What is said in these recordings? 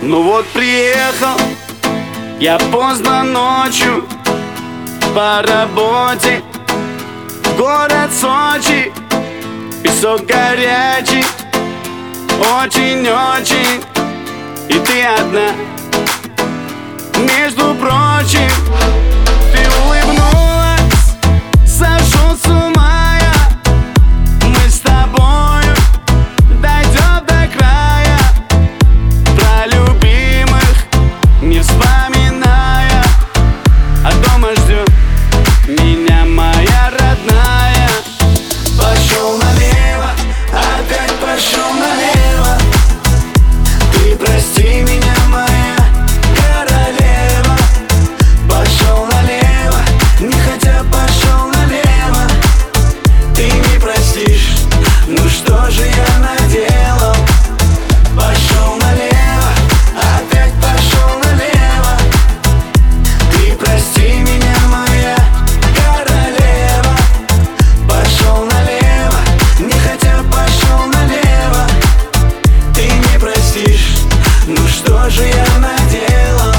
Ну вот приехал я поздно ночью по работе в город Сочи. Песок горячий, очень-очень, и ты одна. Между прочим, ты улыбнулась, сошел с ума я. Мы с тобою дойдем до края, про любимых не вспоминая, а дома ждет меня моя родная. Пошел налево, опять пошел налево. Ты прости меня, моя королева. Пошел налево, не хотя пошел налево. Ты не простишь, ну что же я наделал? Пошел налево, опять пошел налево. Ты прости меня, моя королева. Пошел налево, не хотя пошел налево. Ты не простишь, ну что же я наделал?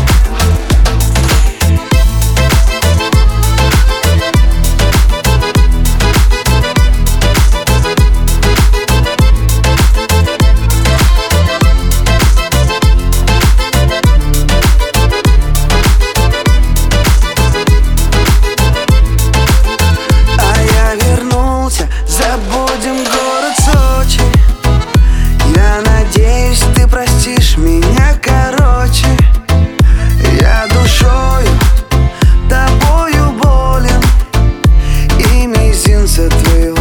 Забудем город Сочи. Я надеюсь, ты простишь меня, короче. Я душою тобою болен, и мизинца твоего